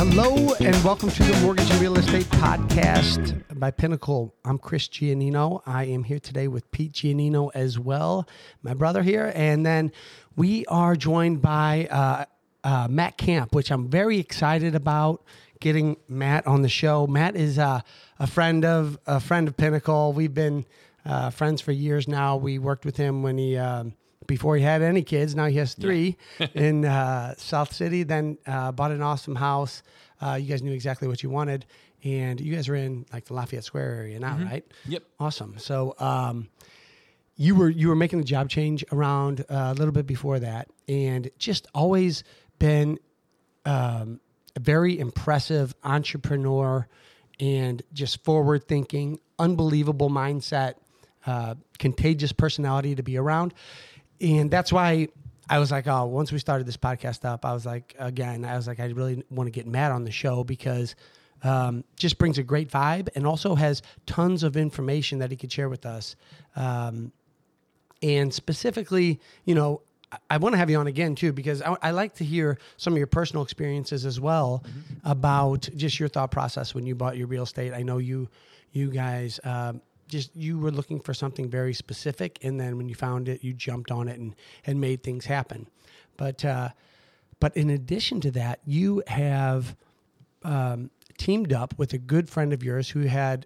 Hello and welcome to the Mortgage and Real Estate Podcast by Pinnacle. I'm Chris Giannino. I am here today with Pete Giannino as well, my brother here. And then we are joined by Matt Camp, which I'm very excited about getting Matt on the show. Matt is a friend of Pinnacle. We've been friends for years now. We worked with him when he before he had any kids. Now he has 3 in South City. Then bought an awesome house. You guys knew exactly what you wanted, and you guys are in like the Lafayette Square area now, right? Yep. Awesome. So you were making a job change around a little bit before that, and just always been a very impressive entrepreneur and just forward thinking, unbelievable mindset, contagious personality to be around. And that's why I was like, oh, once we started this podcast up, I was like, I really want to get Matt on the show because just brings a great vibe and also has tons of information that he could share with us. And specifically, I want to have you on again too, because I like to hear some of your personal experiences as well about just your thought process when you bought your real estate. I know you guys, you were looking for something very specific, and then when you found it, you jumped on it and made things happen. But in addition to that, you have teamed up with a good friend of yours who had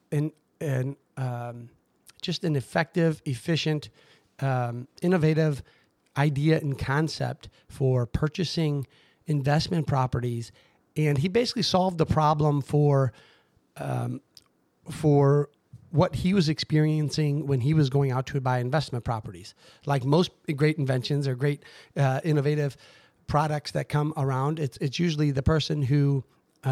just an effective, efficient, innovative idea and concept for purchasing investment properties, and he basically solved the problem for what he was experiencing when he was going out to buy investment properties. Like most great inventions or great innovative products that come around, it's usually the person who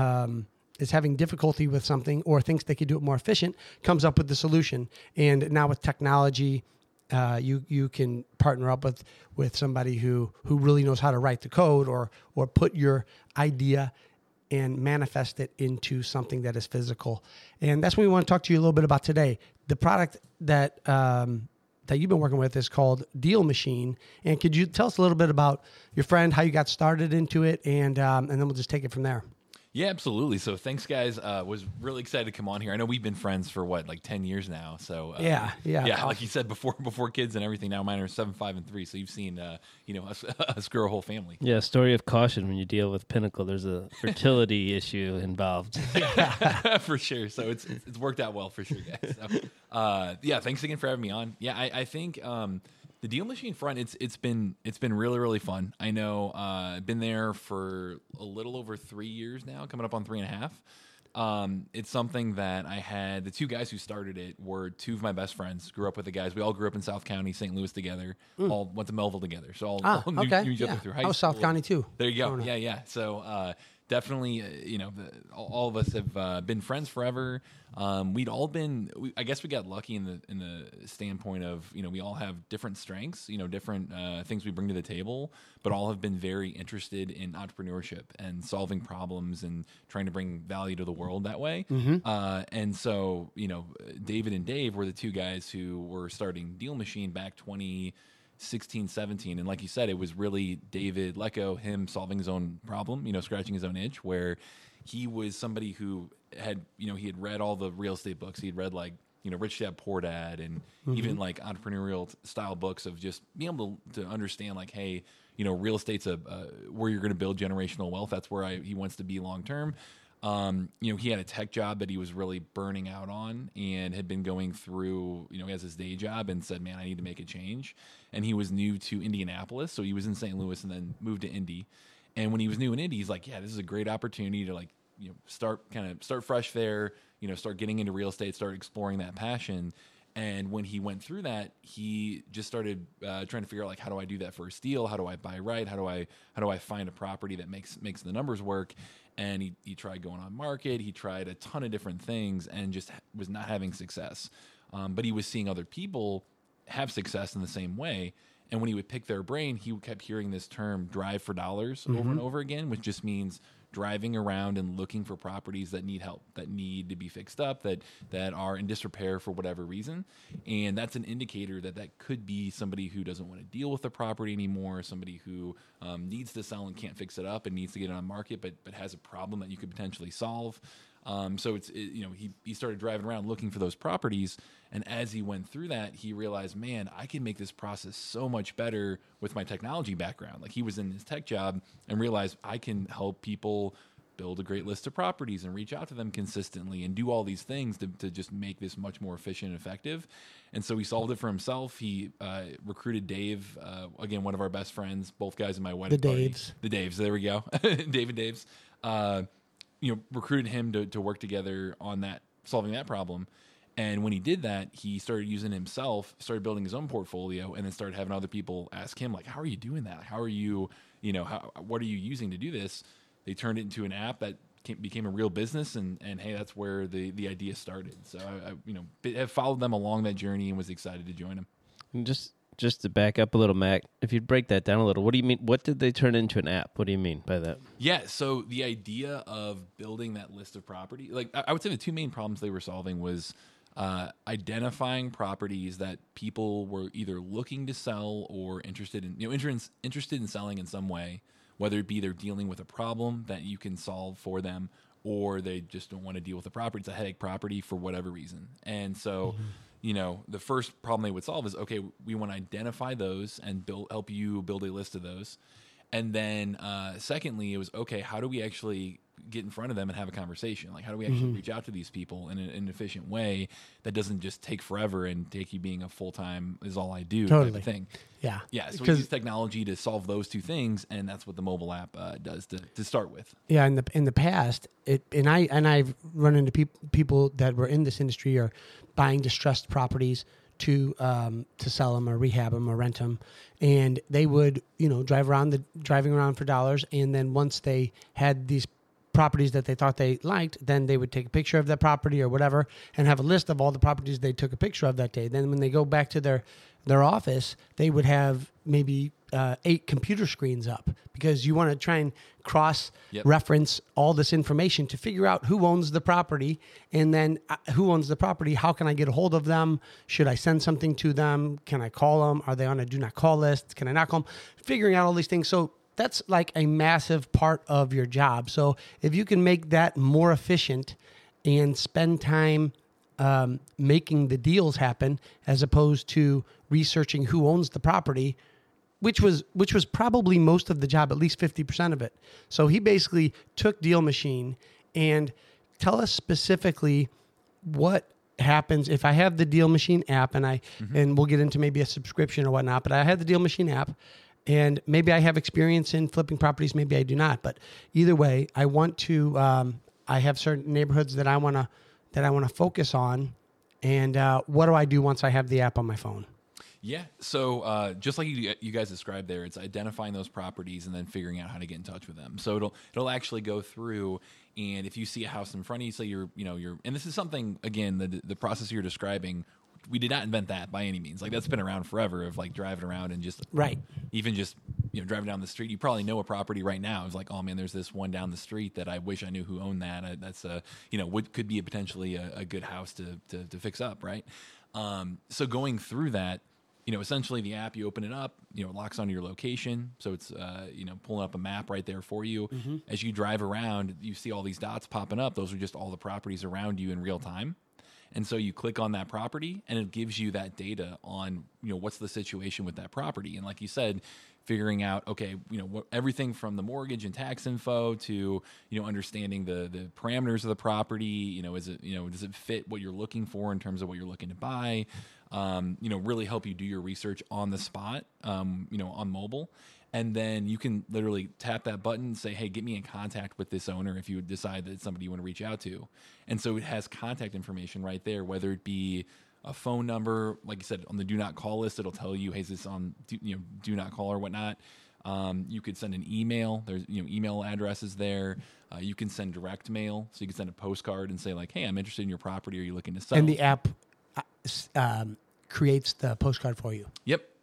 is having difficulty with something or thinks they could do it more efficient comes up with the solution. And now with technology, you can partner up with somebody who really knows how to write the code or put your idea and manifest it into something that is physical. And that's what we want to talk to you a little bit about today. The product that you've been working with is called Deal Machine. And could you tell us a little bit about your friend, how you got started into it, and then we'll just take it from there. Yeah, absolutely. So thanks, guys. Was really excited to come on here. I know we've been friends for 10 years now. So yeah. Like you said before kids and everything. Now mine are 7, 5, and 3. So you've seen us grow a whole family. Yeah, story of caution when you deal with Pinnacle. There's a fertility issue involved. For sure. So it's worked out well for sure, guys. So, thanks again for having me on. Yeah, I think the Deal Machine front, it's been really, really fun. I know I've been there for a little over 3 years now, coming up on 3.5. It's something that I had, the 2 guys who started it were 2 of my best friends, grew up with the guys. We all grew up in South County, St. Louis together, all went to Melville together. So all knew each other through high school. I was South County too. There you go. Yeah. So definitely, all of us have been friends forever. We'd all been. I guess we got lucky in the standpoint of we all have different strengths, different things we bring to the table, but all have been very interested in entrepreneurship and solving problems and trying to bring value to the world that way. And so David and Dave were the 2 guys who were starting Deal Machine back 2016, 17. And like you said, it was really David Lecco, him solving his own problem, scratching his own itch, where he was somebody who had, he had read all the real estate books. He had read Rich Dad, Poor Dad, and even like entrepreneurial style books of just being able to understand hey, real estate's where you're going to build generational wealth. That's where he wants to be long term. He had a tech job that he was really burning out on and had been going through, he has his day job and said, man, I need to make a change. And he was new to Indianapolis. So he was in St. Louis and then moved to Indy. And when he was new in Indy, he's like, yeah, this is a great opportunity to start fresh there, start getting into real estate, start exploring that passion. And when he went through that, he just started trying to figure out how do I do that first deal? How do I buy right? How do I find a property that makes the numbers work? And he tried going on market. He tried a ton of different things and just was not having success. But he was seeing other people have success in the same way. And when he would pick their brain, he kept hearing this term "drive for dollars" over and over again, which just means driving around and looking for properties that need help, that need to be fixed up, that are in disrepair for whatever reason. And that's an indicator that could be somebody who doesn't want to deal with the property anymore, somebody who needs to sell and can't fix it up and needs to get it on the market, but has a problem that you could potentially solve. So he started driving around looking for those properties, and as he went through that, he realized, man, I can make this process so much better with my technology background. Like, he was in his tech job and realized I can help people build a great list of properties and reach out to them consistently and do all these things to just make this much more efficient and effective. And so he solved it for himself. He recruited Dave, again, one of our best friends, both guys in my wedding party. The Daves, there we go. David Daves. Recruited him to work together on that, solving that problem. And when he did that, he started using himself, started building his own portfolio, and then started having other people ask him, like, how are you doing that? How are you, what are you using to do this? They turned it into an app that became a real business, and hey, that's where the idea started. So I have followed them along that journey and was excited to join them. And just to back up a little, Mac, if you'd break that down a little, what do you mean? What did they turn into an app? What do you mean by that? Yeah, so the idea of building that list of property, like I would say the two main problems they were solving was identifying properties that people were either looking to sell or interested in selling in some way, whether it be they're dealing with a problem that you can solve for them, or they just don't want to deal with the property. It's a headache property for whatever reason. And so, the first problem they would solve is, okay, we want to identify those and help you build a list of those. And then secondly, it was, okay, how do we actually get in front of them and have a conversation? Like, how do we actually reach out to these people in an efficient way that doesn't just take forever and take you being a full-time is all I do type of thing? Yeah. Yeah. So we use technology to solve those two things, and that's what the mobile app does to start with. Yeah. In the past, I've run into people that were in this industry or buying distressed properties to sell them or rehab them or rent them, and they would driving around for dollars, and then once they had these properties that they thought they liked, then they would take a picture of that property or whatever and have a list of all the properties they took a picture of that day. Then when they go back to their office, they would have maybe 8 computer screens up, because you want to try and cross-reference all this information to figure out who owns the property, and then who owns the property, how can I get a hold of them? Should I send something to them? Can I call them? Are they on a do not call list? Can I not call them? Figuring out all these things. So that's like a massive part of your job. So if you can make that more efficient and spend time making the deals happen, as opposed to researching who owns the property, which was probably most of the job, at least 50% of it. So he basically took Deal Machine and tell us specifically what happens if I have the Deal Machine app, and and we'll get into maybe a subscription or whatnot, but I have the Deal Machine app, and maybe I have experience in flipping properties, maybe I do not. But either way, I want to. I have certain neighborhoods that I want to focus on, and what do I do once I have the app on my phone? Yeah, so just like you guys described there, it's identifying those properties and then figuring out how to get in touch with them. So it'll actually go through, and if you see a house in front of you, so you're and this is something, again, the process you're describing, we did not invent that by any means. Like, that's been around forever, of like driving around and just even just driving down the street. You probably know a property right now. It's like, oh man, there's this one down the street that I wish I knew who owned that. That's could be potentially a good house to fix up, right? So going through that, essentially the app, you open it up, it locks onto your location. So it's, pulling up a map right there for you. As you drive around, you see all these dots popping up. Those are just all the properties around you in real time. And so you click on that property, and it gives you that data on, what's the situation with that property. And like you said, figuring out, okay, everything from the mortgage and tax info to, understanding the parameters of the property, is it, does it fit what you're looking for in terms of what you're looking to buy? Really help you do your research on the spot, on mobile. And then you can literally tap that button and say, hey, get me in contact with this owner if you would decide that it's somebody you want to reach out to. And so it has contact information right there, whether it be a phone number, like you said, on the do not call list, it'll tell you, hey, is this on do not call or whatnot. You could send an email. There's email addresses there. You can send direct mail. So you can send a postcard and say, like, hey, I'm interested in your property. Are you looking to sell? And the app creates the postcard for you. Yep.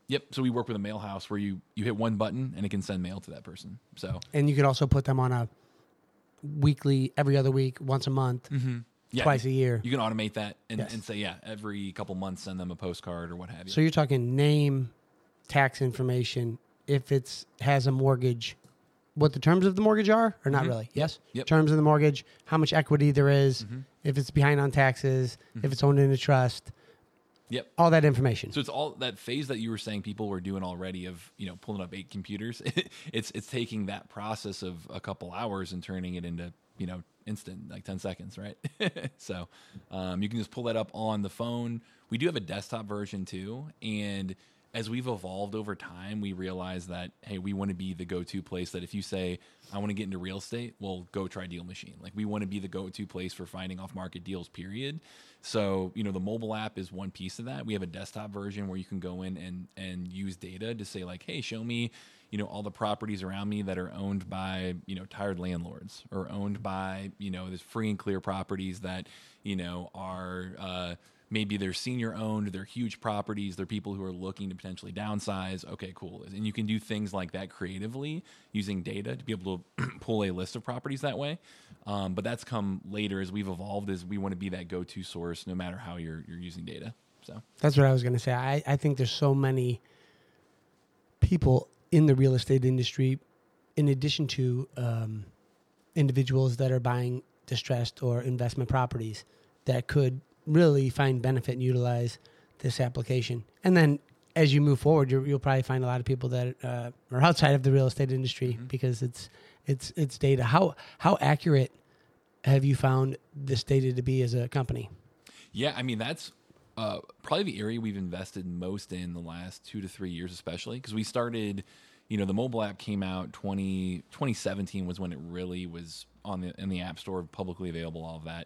Yep. So we work with a mail house where you hit one button and it can send mail to that person. So And you could also put them on a weekly, every other week, once a month, twice a year. You can automate that and, Yes. and say, every couple months send them a postcard or what have you. So you're talking name, tax information, if it's has a mortgage, what the terms of the mortgage are, or not really? Yes? Yep. Terms of the mortgage, how much equity there is, if it's behind on taxes, if it's owned in a trust, Yep. all that information. So it's all that phase that you were saying people were doing already of, pulling up 8 computers. It's taking that process of a couple hours and turning it into, instant, like 10 seconds, right? So you can just pull that up on the phone. We do have a desktop version too. And as we've evolved over time, we realize that, hey, we want to be the go-to place that if you say, I want to get into real estate, well, go try Deal Machine. Like we want to be the go-to place for finding off-market deals, period. So, the mobile app is one piece of that. We have a desktop version where you can go in and use data to say like, hey, show me, all the properties around me that are owned by, tired landlords or owned by, there's free and clear properties that, are, maybe they're senior owned, they're huge properties, they're people who are looking to potentially downsize. Okay, cool. And you can do things like that creatively using data to be able to pull a list of properties that way. But that's come later as we've evolved, as we want to be that go-to source no matter how you're using data. So That's what I was going to say. I think there's so many people in the real estate industry, in addition to individuals that are buying distressed or investment properties, that could really find benefit and utilize this application. And then as you move forward, you'll probably find a lot of people that are outside of the real estate industry because it's data. How accurate have you found this data to be as a company? Yeah, I mean, that's probably the area we've invested most in the last 2 to 3 years, especially because we started, the mobile app came out 2017 was when it really was in the app store, publicly available, all of that.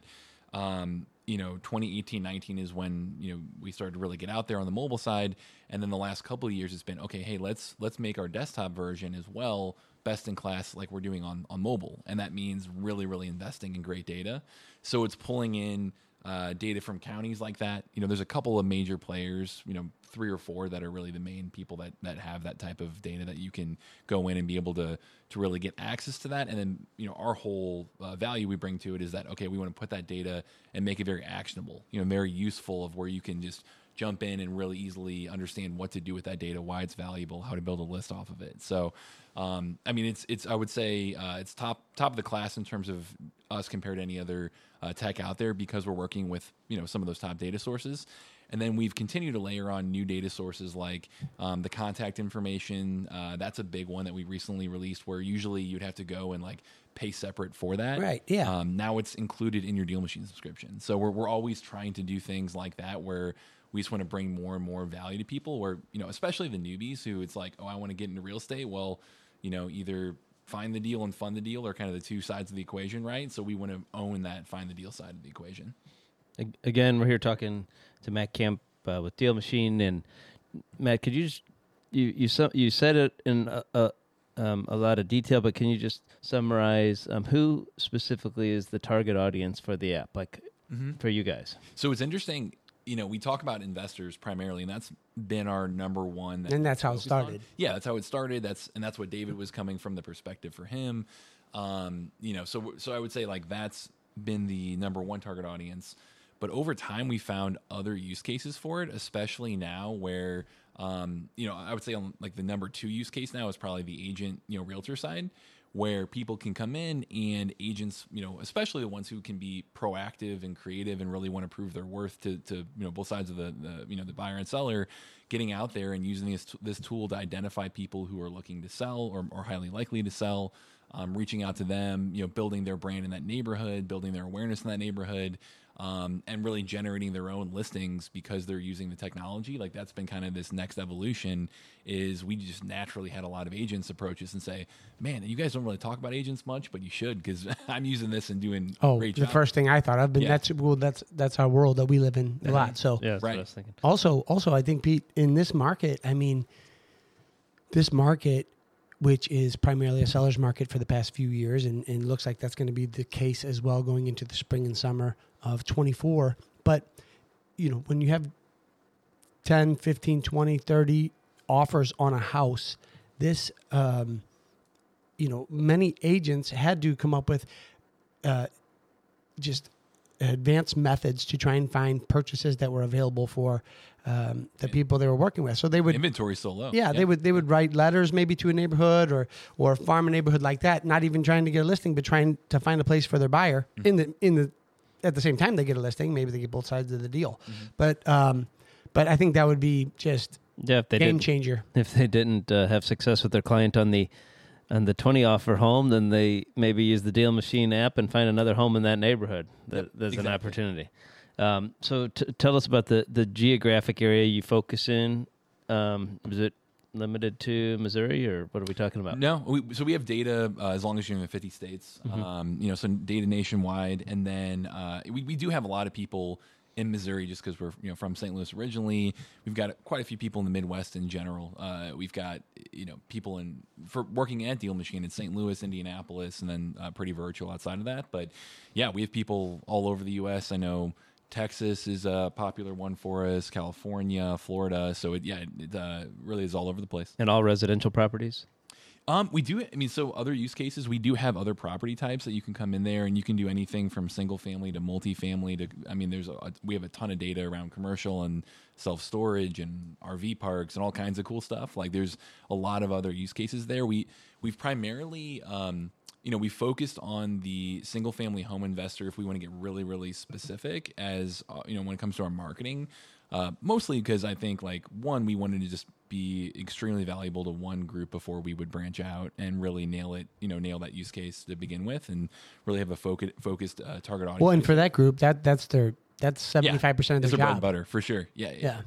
2018, 19 is when, we started to really get out there on the mobile side. And then the last couple of years, it's been, okay, hey, let's make our desktop version as well best in class like we're doing on mobile. And that means really, really investing in great data. So it's pulling in data from counties like that. There's a couple of major players, 3 or 4 that are really the main people that have that type of data that you can go in and be able to really get access to that. And then, our whole value we bring to it is that, okay, we want to put that data and make it very actionable, very useful, of where you can just jump in and really easily understand what to do with that data, why it's valuable, how to build a list off of it. So, I mean, it's I would say it's top of the class in terms of us compared to any other tech out there, because we're working with, some of those top data sources. And then we've continued to layer on new data sources like the contact information. That's a big one that we recently released, where usually you'd have to go and pay separate for that. Right, yeah. Now it's included in your Deal Machine subscription. So we're always trying to do things like that, where we just want to bring more and more value to people, where, especially the newbies who it's like, oh, I want to get into real estate. Well, either find the deal and fund the deal are kind of the two sides of the equation, right? So we want to own that find the deal side of the equation. Again, we're here talking to Matt Kemp with Deal Machine. And Matt, could you just you said it in a lot of detail, but can you just summarize who specifically is the target audience for the app, for you guys? So it's interesting. We talk about investors primarily, and that's been our number one. And that's how it started. Yeah, that's how it started. That's what David was coming from the perspective for him. So I would say that's been the number one target audience. But over time, we found other use cases for it, especially now where, I would say the number 2 use case now is probably the agent, realtor side, where people can come in and agents, especially the ones who can be proactive and creative and really want to prove their worth to both sides of the buyer and seller, getting out there and using this tool to identify people who are looking to sell or highly likely to sell, reaching out to them, building their brand in that neighborhood, building their awareness in that neighborhood, and really generating their own listings because they're using the technology. That's been kind of this next evolution, is we just naturally had a lot of agents approach us and say, man, you guys don't really talk about agents much, but you should, because I'm using this and doing great job. The first thing I thought of, but that's our world that we live in a lot. So yeah, that's right. what I was thinking. Also, I think, Pete, in this market, this market, which is primarily a seller's market for the past few years, and looks like that's going to be the case as well going into the spring and summer of 24. But, when you have 10, 15, 20, 30 offers on a house, this, many agents had to come up with just advanced methods to try and find purchases that were available for the people they were working with. So they would inventory so low. Yeah, they would write letters maybe to a neighborhood or farm a neighborhood like that, not even trying to get a listing, but trying to find a place for their buyer. At the same time they get a listing, maybe they get both sides of the deal. But I think that would be just game changer. If they didn't have success with their client on the 20 offer home, then they maybe use the Deal Machine app and find another home in that neighborhood. There's an opportunity. So tell us about the geographic area you focus in. Is it limited to Missouri, or what are we talking about? No, we have data as long as you're in the 50 states. So data nationwide, and then we do have a lot of people in Missouri just because we're from St. Louis originally. We've got quite a few people in the Midwest in general. We've got people for working at Deal Machine in St. Louis, Indianapolis, and then pretty virtual outside of that. But yeah, we have people all over the U.S. I know Texas is a popular one for us, California, Florida. So it really is all over the place. And all residential properties? We do. I mean, so other use cases, we do have other property types that you can come in there, and you can do anything from single family to multifamily to. I mean, we have a ton of data around commercial and self storage and RV parks and all kinds of cool stuff. Like, there's a lot of other use cases there. We've primarily. We focused on the single family home investor if we want to get really, really specific as, when it comes to our marketing, mostly because I think we wanted to just be extremely valuable to one group before we would branch out and really nail that use case to begin with and really have a focused target audience. Well, and for that group, that's 75% of their it's job. Bread and butter for sure. Yeah.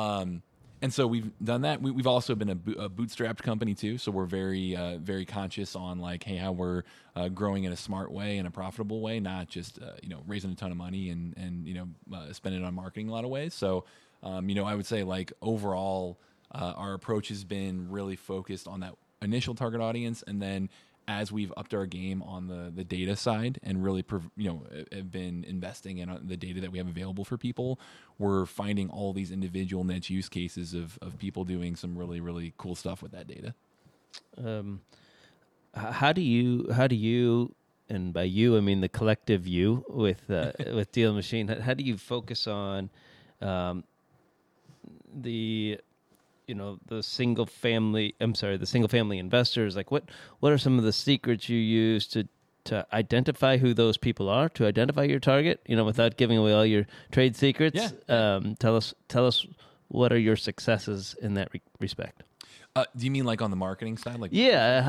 And so we've done that. We've also been a bootstrapped company too. So we're very, very conscious on how we're growing in a smart way and a profitable way, not just raising a ton of money and spending it on marketing a lot of ways. So I would say overall, our approach has been really focused on that initial target audience, and then as we've upped our game on the data side and really, have been investing in the data that we have available for people, we're finding all these individual niche use cases of people doing some really, really cool stuff with that data. How do you, and by you I mean the collective you with Deal Machine, how do you focus on the single family investors? What are some of the secrets you use to identify who those people are, to identify your target, without giving away all your trade secrets? Yeah. Tell us what are your successes in that respect? Do you mean on the marketing side? Yeah.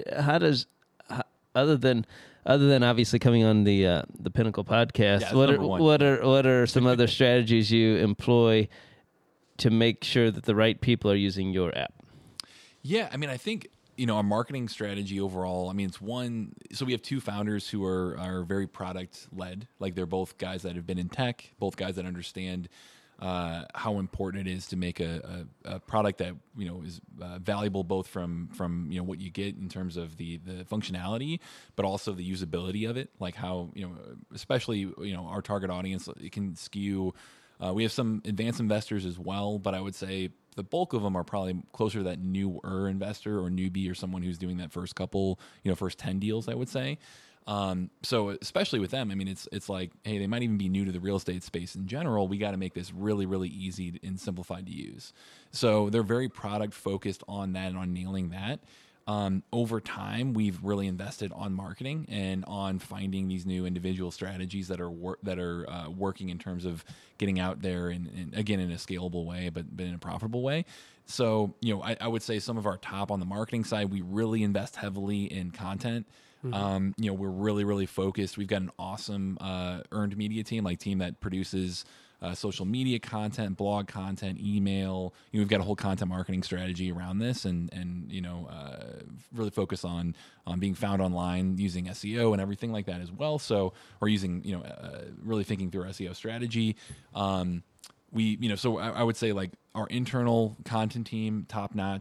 Other than obviously coming on the Pinnacle podcast, what are some other strategies you employ to make sure that the right people are using your app? Yeah, I mean, I think our marketing strategy overall. I mean, it's one. So we have two founders who are very product led. They're both guys that have been in tech, both guys that understand how important it is to make a product that is valuable both from what you get in terms of the functionality, but also the usability of it. How especially our target audience, it can skew. We have some advanced investors as well, but I would say the bulk of them are probably closer to that newer investor or newbie or someone who's doing that first couple, first 10 deals, I would say. So especially with them, I mean, it's hey, they might even be new to the real estate space in general. We got to make this really, really easy and simplified to use. So they're very product focused on that and on nailing that. Over time, we've really invested on marketing and on finding these new individual strategies that are working in terms of getting out there and again in a scalable way, but in a profitable way. So I would say some of our top on the marketing side, we really invest heavily in content. Mm-hmm. We're really, really focused. We've got an awesome earned media team that produces social media content, blog content, email. We've got a whole content marketing strategy around this, and really focus on being found online using SEO and everything like that as well. So we're using really thinking through our SEO strategy. So I would say our internal content team, top notch.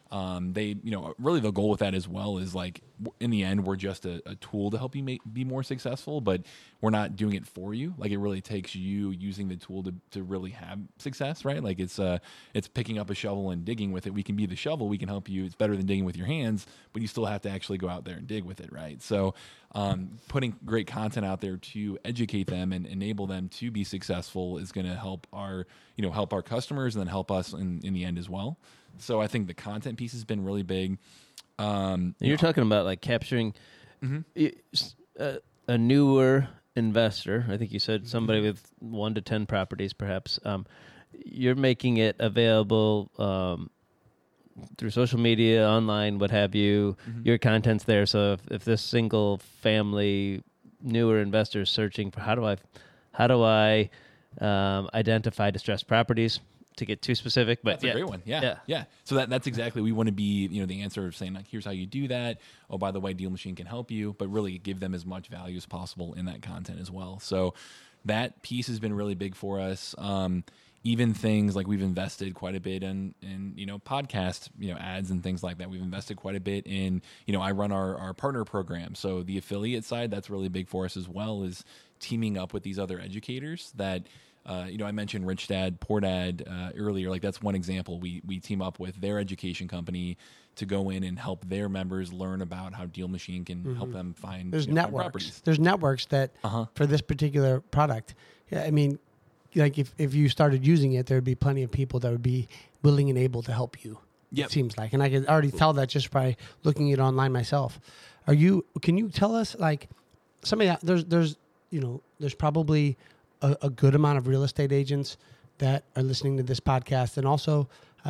They, really the goal with that as well is like in the end, we're just a tool to help you be more successful, but we're not doing it for you. Like it really takes you using the tool to really have success, right? Like it's picking up a shovel and digging with it. We can be the shovel. We can help you. It's better than digging with your hands, but you still have to actually go out there and dig with it, right? So putting great content out there to educate them and enable them to be successful is going to help our customers and then help us in the end as well. So I think the content piece has been really big. You're talking about like capturing Mm-hmm. a newer investor. I think you said somebody with 1 to 10 properties, perhaps. You're making it available through social media, online, what have you. Your content's there. So if this single family newer investor is searching for how do I identify distressed properties, to get too specific, but that's a great one. Yeah. So that's exactly, we want to be, the answer of saying like, here's how you do that. Oh, by the way, Deal Machine can help you, but really give them as much value as possible in that content as well. So that piece has been really big for us. Even things like we've invested quite a bit in podcast, ads and things like that. We've invested quite a bit in, I run our partner program. So the affiliate side, that's really big for us as well, is teaming up with these other educators that, I mentioned Rich Dad, Poor Dad earlier. Like that's one example. We team up with their education company to go in and help their members learn about how Deal Machine can help them find There's find networks. properties. There's networks that for this particular product. Yeah, I mean, like if you started using it, there would be plenty of people that would be willing and able to help you. Yep. It seems like, and I can already tell that just by looking at it online myself. Can you tell us like somebody there's probably a good amount of real estate agents that are listening to this podcast, and also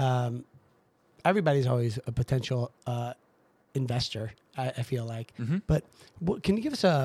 everybody's always a potential investor. I feel like, but can you give us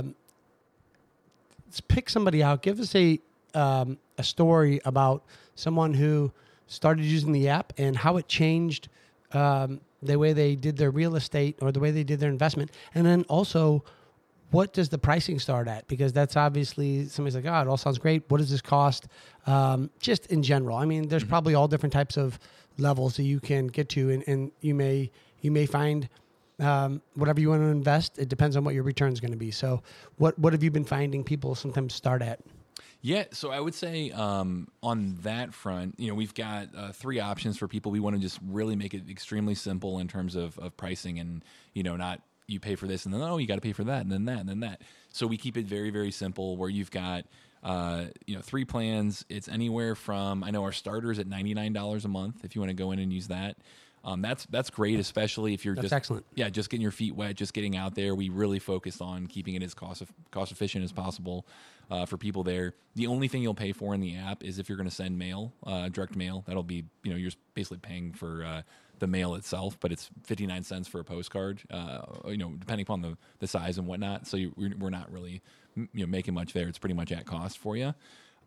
let's pick somebody out. Give us a story about someone who started using the app and how it changed the way they did their real estate or the way they did their investment, and then also, what does the pricing start at? Because that's obviously somebody's like, oh, it all sounds great. What does this cost? Just in general. I mean, there's probably all different types of levels that you can get to, and you may find whatever you want to invest. It depends on what your return is going to be. So what have you been finding people sometimes start at? Yeah, so I would say on that front, we've got 3 options for people. We want to just really make it extremely simple in terms of pricing and, not you pay for this and then, you got to pay for that and then that and then that. So we keep it very, very simple where you've got, 3 plans. It's anywhere from, I know our starter's at $99 a month if you want to go in and use that. That's great, especially if you're excellent. Yeah, just getting your feet wet, just getting out there. We really focus on keeping it as cost efficient as possible for people there. The only thing you'll pay for in the app is if you're going to send mail, direct mail. That'll be, you're basically paying for the mail itself, but it's 59 cents for a postcard, depending upon the size and whatnot. So we're not really, making much there. It's pretty much at cost for you.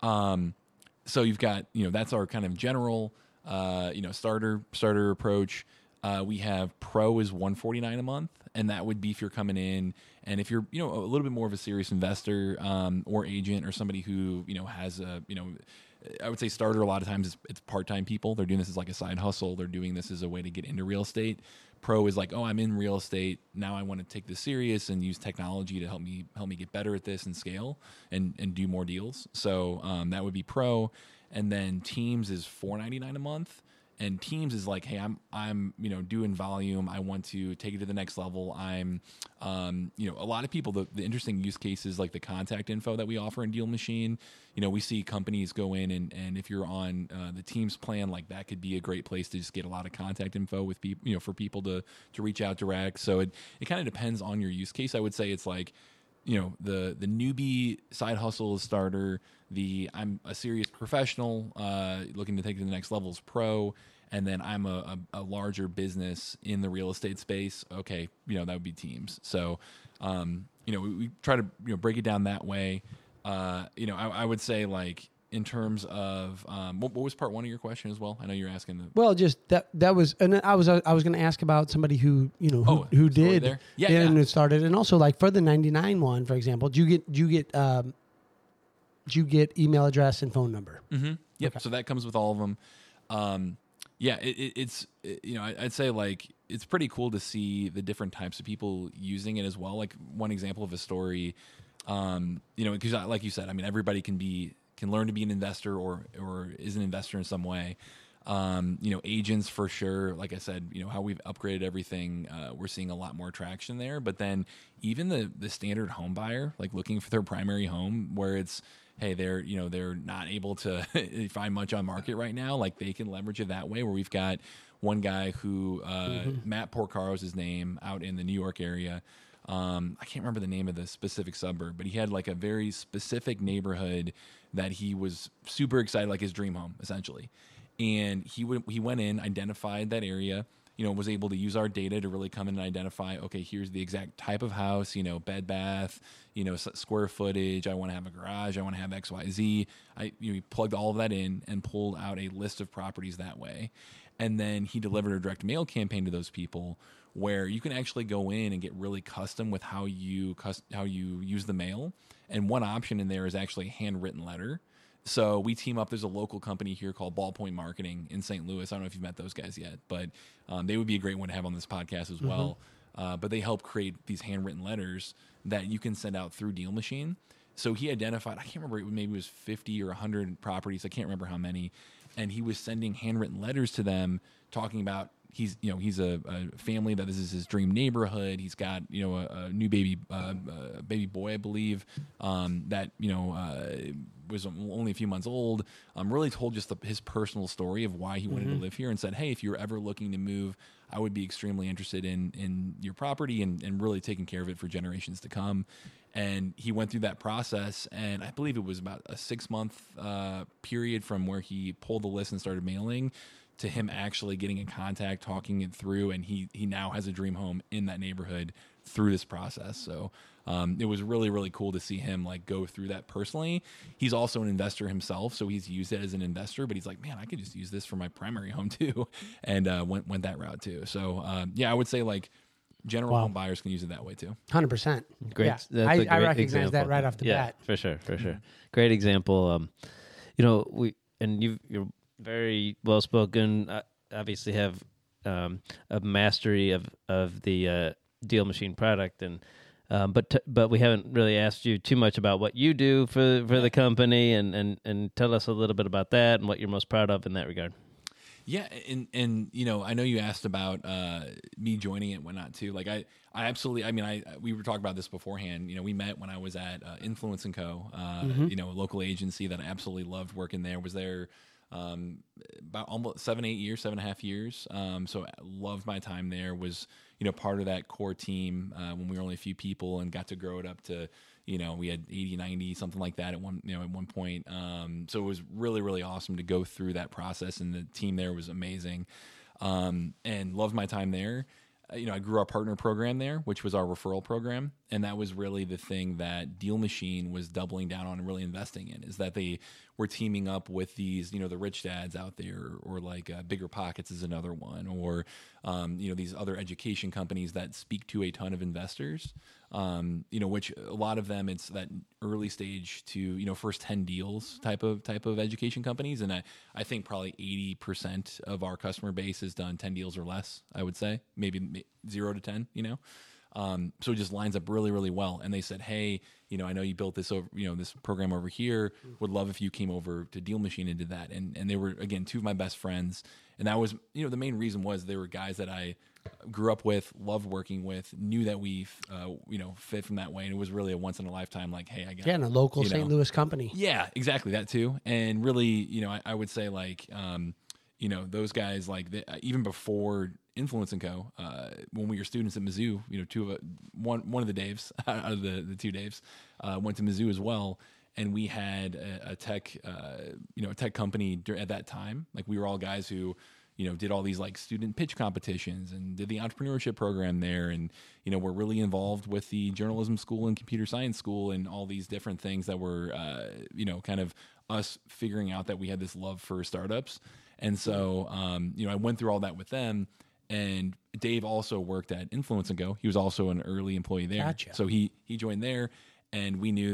So you've got, that's our kind of general, starter approach. We have Pro is $149 a month, and that would be if you're coming in and if you're, a little bit more of a serious investor, or agent or somebody who, has a, I would say starter a lot of times it's part-time people. They're doing this as like a side hustle. They're doing this as a way to get into real estate. Pro is like, oh, I'm in real estate. Now I want to take this serious and use technology to help me get better at this and scale and do more deals. So that would be Pro. And then Teams is $4.99 a month. And Teams is like, hey, I'm doing volume. I want to take it to the next level. I'm, a lot of people, the interesting use cases like the contact info that we offer in Deal Machine. We see companies go in and if you're on the Teams plan, like that could be a great place to just get a lot of contact info with people, for people to reach out direct. So it kind of depends on your use case. I would say it's like, the newbie side hustle is starter. I'm a serious professional looking to take it to the next level is Pro. And then I'm a larger business in the real estate space. Okay, that would be Teams. So, we try to break it down that way. I would say like in terms of what was part 1 of your question as well? I know you're asking Well, just that was, and I was going to ask about somebody who who did there? and it started, and also like for the 99 one, for example, do you get email address and phone number? Mm-hmm. Yep. Okay. So that comes with all of them. Yeah, I'd say like it's pretty cool to see the different types of people using it as well. Like one example of a story, because like you said, I mean, everybody can learn to be an investor or is an investor in some way. Agents for sure. Like I said, how we've upgraded everything, we're seeing a lot more traction there. But then even the standard home buyer, like looking for their primary home, where it's, hey, they're not able to find much on market right now. Like they can leverage it that way. Where we've got one guy who Matt Porcaro is his name, out in the New York area. I can't remember the name of the specific suburb, but he had like a very specific neighborhood that he was super excited, like his dream home essentially. And he went in, identified that area, was able to use our data to really come in and identify, okay, here's the exact type of house, bed, bath, square footage. I want to have a garage. I want to have X, Y, Z. He plugged all of that in and pulled out a list of properties that way. And then he delivered a direct mail campaign to those people where you can actually go in and get really custom with how you use the mail. And one option in there is actually a handwritten letter. So we team up. There's a local company here called Ballpoint Marketing in St. Louis. I don't know if you've met those guys yet, but they would be a great one to have on this podcast as well. But they help create these handwritten letters that you can send out through Deal Machine. So he identified, I can't remember, maybe it was 50 or 100 properties. I can't remember how many. And he was sending handwritten letters to them talking about he's a family that this is his dream neighborhood. He's got, a new baby boy, I believe, that, was only a few months old. Really told just his personal story of why he wanted to live here, and said, hey, if you're ever looking to move, I would be extremely interested in your property and really taking care of it for generations to come. And he went through that process, and I believe it was about a 6-month period from where he pulled the list and started mailing to him actually getting in contact, talking it through, and he now has a dream home in that neighborhood through this process. So it was really, really cool to see him like go through that personally. He's also an investor himself, so he's used it as an investor, but he's like, man, I could just use this for my primary home too, and went that route too. So I would say like general home buyers can use it that way too. 100%. Great. Yeah. That's I a great recognize example. that right off the bat. For sure. Great example. You're very well spoken. Obviously, have a mastery of the Deal Machine product, and but we haven't really asked you too much about what you do for the company, and tell us a little bit about that and what you're most proud of in that regard. Yeah, and I know you asked about me joining it and whatnot too. Like I absolutely, we were talking about this beforehand. We met when I was at Influence & Co. A local agency that I absolutely loved working there. Was there about almost 7.5 years. So I loved my time there. Was part of that core team when we were only a few people, and got to grow it up to we had 80, 90, something like that at one point. So it was really, really awesome to go through that process, and the team there was amazing, and loved my time there. I grew our partner program there, which was our referral program. And that was really the thing that Deal Machine was doubling down on and really investing in, is that they were teaming up with these, the rich dads out there, or like Bigger Pockets is another one, or, these other education companies that speak to a ton of investors, which a lot of them, it's that early stage to, first 10 deals type of education companies. And I think probably 80% of our customer base has done 10 deals or less, I would say, maybe 0 to 10, so it just lines up really, really well. And they said, hey, I know you built this over, this program over here. Would love if you came over to Deal Machine and did that. And they were, again, two of my best friends. And that was, the main reason was they were guys that I grew up with, loved working with, knew that we, fit from that way. And it was really a once in a lifetime, like, hey, I got, and a local St. Louis company. Yeah, exactly. That too. And really, I would say like, those guys, like even before Influence & Co. When we were students at Mizzou, one of the Daves out of the two Daves went to Mizzou as well, and we had a tech, a tech company at that time. Like we were all guys who, did all these like student pitch competitions and did the entrepreneurship program there, and were really involved with the journalism school and computer science school and all these different things that were, kind of us figuring out that we had this love for startups. And so, I went through all that with them. And Dave also worked at Influence & Co. He was also an early employee there. Gotcha. So he joined there, and we knew that,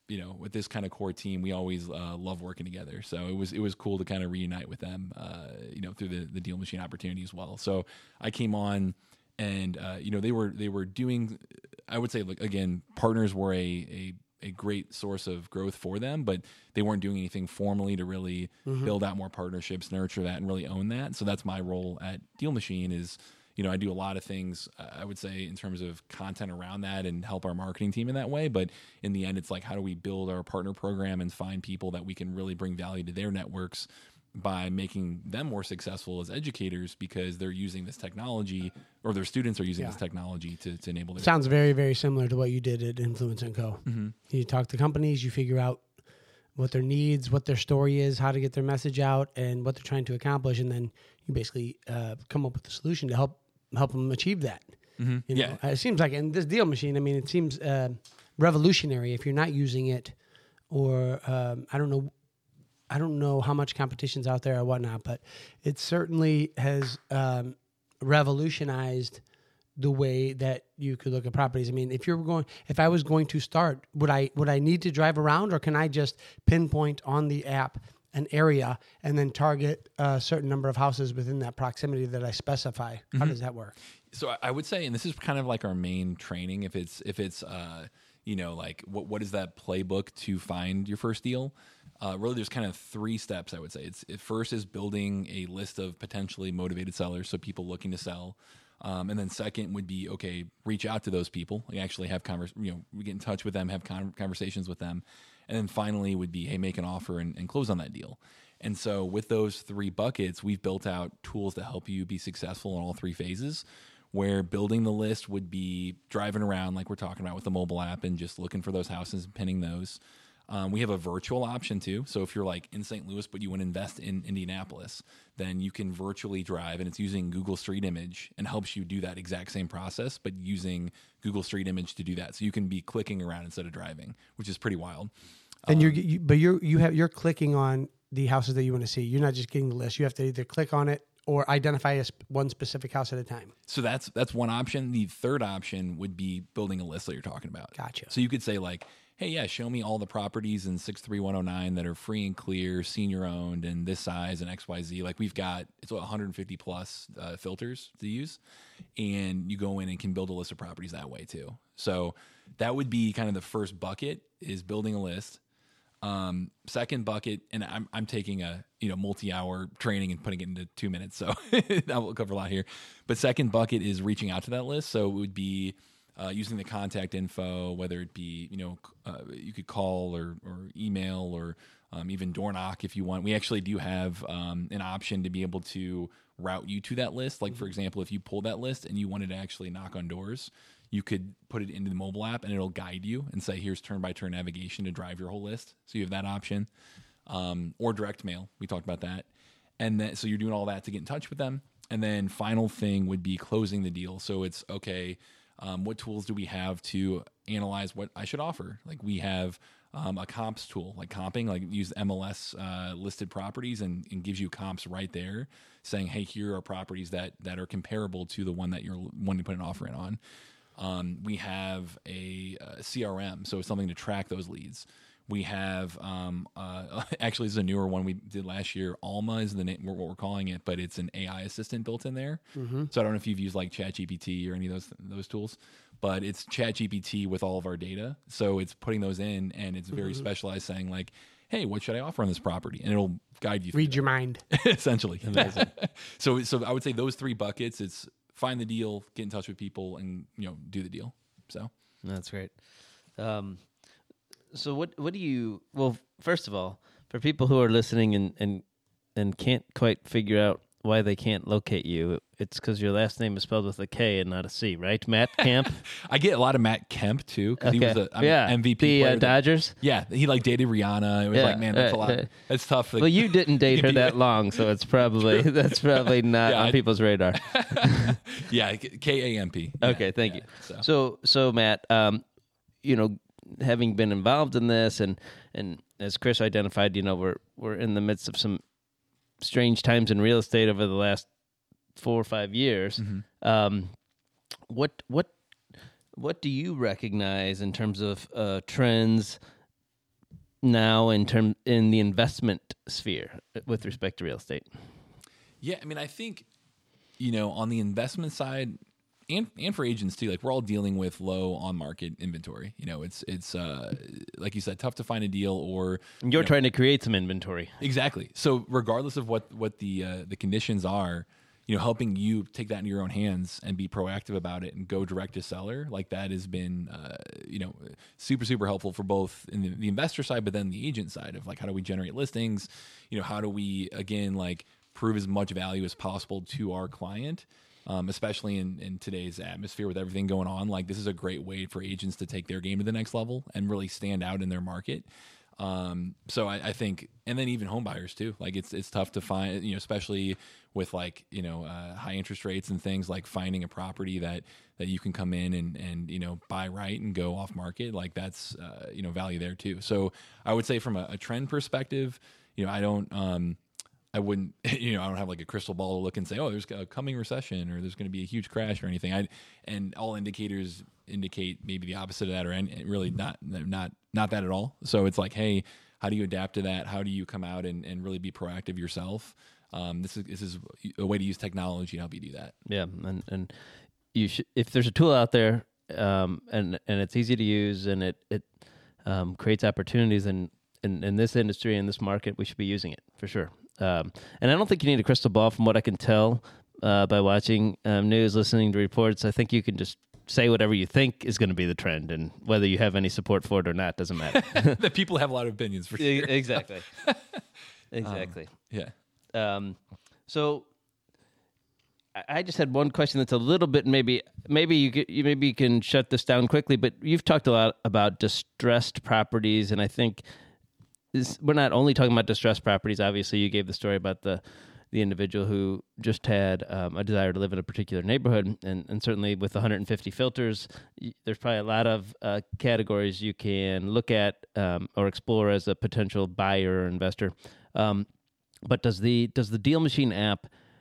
with this kind of core team, we always love working together. So it was cool to kind of reunite with them, through the Deal Machine opportunity as well. So I came on, and they were doing, I would say, like, again, partners were a great source of growth for them, but they weren't doing anything formally to really build out more partnerships, nurture that, and really own that. So that's my role at Deal Machine is, I do a lot of things, I would say, in terms of content around that and help our marketing team in that way. But in the end, it's like, how do we build our partner program and find people that we can really bring value to their networks by making them more successful as educators because they're using this technology, or their students are using this technology to enable their... Sounds very, very similar to what you did at Influence & Co. Mm-hmm. You talk to companies, you figure out what their needs, what their story is, how to get their message out, and what they're trying to accomplish, and then you basically come up with a solution to help them achieve that. Mm-hmm. It seems like in this Deal Machine, I mean, it seems revolutionary if you're not using it, or I don't know how much competition's out there or whatnot, but it certainly has revolutionized the way that you could look at properties. I mean, if I was going to start, would I need to drive around, or can I just pinpoint on the app an area and then target a certain number of houses within that proximity that I specify? How does that work? So I would say, and this is kind of like our main training, if it's like what is that playbook to find your first deal? Really, there's kind of 3 steps, I would say. First is building a list of potentially motivated sellers, so people looking to sell. And then second would be, okay, reach out to those people, like actually have we get in touch with them, have conversations with them. And then finally would be, hey, make an offer and close on that deal. And so with those 3 buckets, we've built out tools to help you be successful in all 3 phases, where building the list would be driving around like we're talking about with the mobile app and just looking for those houses and pinning those. We have a virtual option too. So if you're like in St. Louis, but you want to invest in Indianapolis, then you can virtually drive, and it's using Google Street Image and helps you do that exact same process, but using Google Street Image to do that. So you can be clicking around instead of driving, which is pretty wild. And you're clicking on the houses that you want to see. You're not just getting the list. You have to either click on it or identify one specific house at a time. So that's one option. The third option would be building a list that you're talking about. Gotcha. So you could say like, hey, yeah, show me all the properties in 63109 that are free and clear, senior owned, and this size and XYZ. Like we've got, it's 150 plus filters to use, and you go in and can build a list of properties that way too. So that would be kind of the first bucket, is building a list. Second bucket, and I'm taking a multi-hour training and putting it into 2 minutes, so that will cover a lot here. But second bucket is reaching out to that list. So it would be using the contact info, whether it be you could call or email or even door knock if you want. We actually do have an option to be able to route you to that list. Like, for example, if you pulled that list and you wanted to actually knock on doors, you could put it into the mobile app and it'll guide you and say, here's turn-by-turn navigation to drive your whole list. So you have that option. Or direct mail. We talked about that. And then, so you're doing all that to get in touch with them. And then final thing would be closing the deal. So it's, okay, what tools do we have to analyze what I should offer? Like we have a comps tool, like comping, like use MLS listed properties and gives you comps right there saying, hey, here are properties that are comparable to the one that you're wanting to put an offer in on. We have a CRM, so it's something to track those leads. We have, actually, this is a newer one we did last year. Alma is the name, what we're calling it, but it's an AI assistant built in there. Mm-hmm. So I don't know if you've used like ChatGPT or any of those tools, but it's ChatGPT with all of our data. So it's putting those in, and it's very specialized, saying like, hey, what should I offer on this property? And it'll guide you. Read your mind. Essentially. Amazing. So I would say those 3 buckets, it's find the deal, get in touch with people, and do the deal. So that's great. So what do you? Well, first of all, for people who are listening and can't quite figure out why they can't locate you, it's because your last name is spelled with a K and not a C, right? Matt Kemp. I get a lot of Matt Kemp too, because he was MVP. The Dodgers. Yeah, he like dated Rihanna. It was like, man, that's a lot. That's tough. Well, you didn't date her that long, so it's probably not on people's radar. Yeah, KAMP. Yeah, okay, thank you. So Matt, having been involved in this, and as Chris identified, we're in the midst of some strange times in real estate over the last 4 or 5 years. Mm-hmm. What do you recognize in terms of trends now in the investment sphere with respect to real estate? Yeah, I mean, I think, on the investment side and for agents too, like we're all dealing with low on market inventory. It's like you said, tough to find a deal, or You're trying to create some inventory. exactly. So regardless of what the conditions are, helping you take that in your own hands and be proactive about it and go direct to seller, like that has been, super, super helpful for both in the investor side, but then the agent side of like, how do we generate listings? How do we, again, like prove as much value as possible to our client? Especially in today's atmosphere with everything going on, like this is a great way for agents to take their game to the next level and really stand out in their market. So I think, and then even home buyers too, like it's tough to find, especially with like, high interest rates and things, like finding a property that you can come in and buy right and go off market. Like that's, value there too. So I would say from a trend perspective, I wouldn't, I don't have like a crystal ball to look and say, oh, there's a coming recession or there's going to be a huge crash or anything. And all indicators indicate maybe the opposite of that, or really not that at all. So it's like, hey, how do you adapt to that? How do you come out and really be proactive yourself? This is a way to use technology to help you do that. Yeah, and you should, if there's a tool out there, and it's easy to use and it creates opportunities in this industry, in this market, we should be using it for sure. And I don't think you need a crystal ball from what I can tell by watching news, listening to reports. I think you can just say whatever you think is going to be the trend, and whether you have any support for it or not doesn't matter. That people have a lot of opinions for sure. Exactly. Exactly. Yeah. So I just had one question that's a little bit maybe you can shut this down quickly, but you've talked a lot about distressed properties, and I think we're not only talking about distressed properties. Obviously, you gave the story about the individual who just had a desire to live in a particular neighborhood, and certainly with 150 filters, there's probably a lot of categories you can look at or explore as a potential buyer or investor. But does the Deal Machine app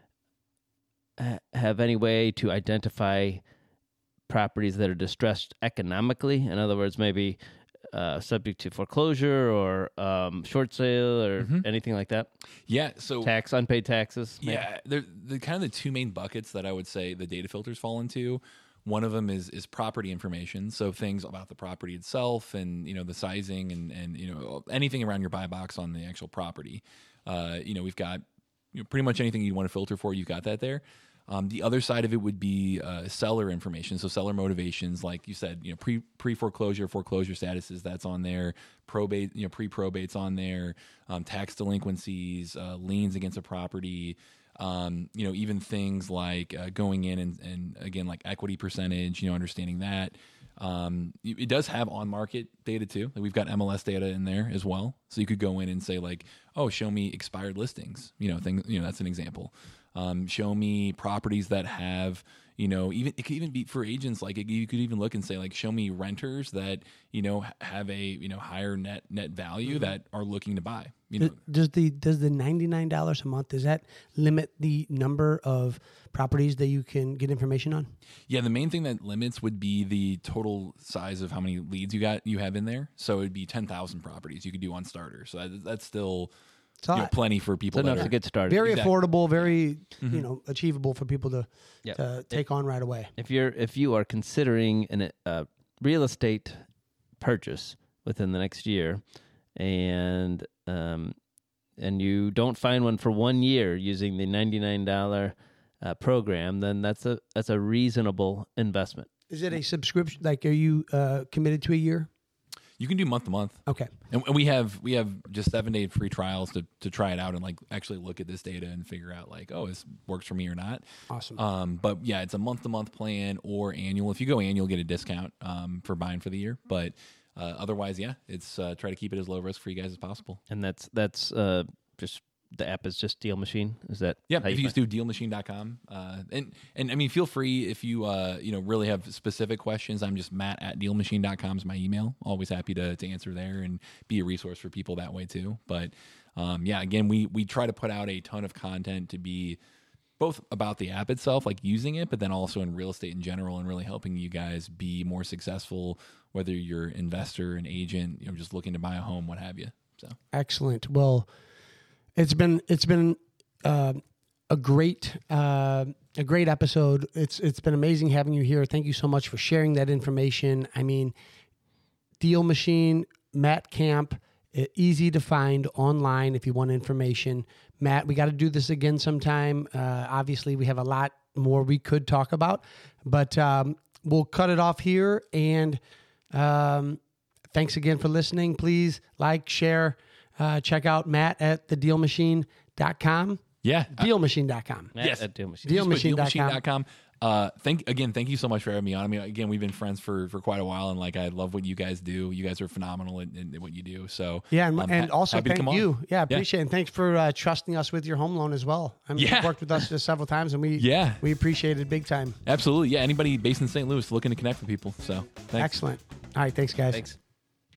have any way to identify properties that are distressed economically? In other words, maybe subject to foreclosure or short sale or anything like that? Yeah. So unpaid taxes. Maybe? Yeah, they're kind of the two main buckets that I would say the data filters fall into. One of them is property information, so things about the property itself and the sizing and anything around your buy box on the actual property. We've got pretty much anything you want to filter for. You've got that there. The other side of it would be seller information. So seller motivations, like you said, pre-foreclosure, foreclosure statuses, that's on there. Probate, pre-probate's on there. Tax delinquencies, liens against a property. Even things like going in and again, like equity percentage, understanding that. It does have on-market data too. Like we've got MLS data in there as well. So you could go in and say like, oh, show me expired listings, that's an example. Show me properties that have, even it could even be for agents. Like you could even look and say like, show me renters that have a higher net value that are looking to buy. Does the $99 a month, does that limit the number of properties that you can get information on? Yeah, the main thing that limits would be the total size of how many leads you have in there. So it'd be 10,000 properties you could do on Starter. So that's still plenty for people. It's enough to get started. Very affordable, very achievable for people to take on right away. If you are considering a real estate purchase within the next year, and you don't find one for 1 year using the $99 program, then that's a reasonable investment. Is it a subscription? Like, are you committed to a year? You can do month to month. Okay. And we have just 7-day free trials to try it out and like actually look at this data and figure out like, oh, this works for me or not. Awesome. But yeah, it's a month to month plan or annual. If you go annual, get a discount for buying for the year. But otherwise, yeah, it's try to keep it as low risk for you guys as possible. And that's just the app is just Deal Machine. Is that? Yeah. If you just do dealmachine.com, and I mean, feel free if you really have specific questions. I'm just Matt@dealmachine.com is my email. Always happy to answer there and be a resource for people that way too. But again, we try to put out a ton of content to be both about the app itself, like using it, but then also in real estate in general, and really helping you guys be more successful, whether you're an investor, an agent, just looking to buy a home, what have you. So excellent. Well, it's been a great episode. It's been amazing having you here. Thank you so much for sharing that information. I mean, Deal Machine, Matt Camp, easy to find online if you want information. Matt, we got to do this again sometime. Obviously, we have a lot more we could talk about, but we'll cut it off here. And thanks again for listening. Please like, share, check out Matt at thedealmachine.com. Yeah. Dealmachine.com. Yes. At Deal Machine. Dealmachine.com. Thank you so much for having me on. I mean, again, we've been friends for quite a while, and I love what you guys do. You guys are phenomenal in what you do. So yeah, and also happy to thank come you. on. Yeah, appreciate it. And thanks for trusting us with your home loan as well. I mean, you've worked with us just several times, and we appreciate it big time. Absolutely. Yeah, anybody based in St. Louis looking to connect with people. So thanks. Excellent. All right, thanks, guys. Thanks.